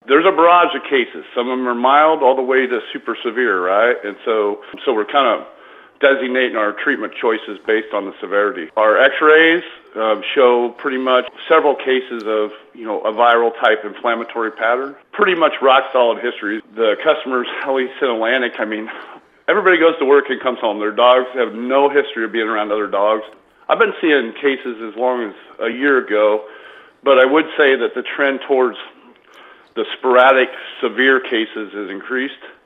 There's a barrage of cases. Some of them are mild all the way to super severe, right? And so we're kind of designating our treatment choices based on the severity. Our x-rays show pretty much several cases of, a viral type inflammatory pattern. Pretty much rock solid history. The customers, at least in Atlantic, everybody goes to work and comes home. Their dogs have no history of being around other dogs. I've been seeing cases as long as a year ago, but I would say that the trend towards the sporadic severe cases has increased.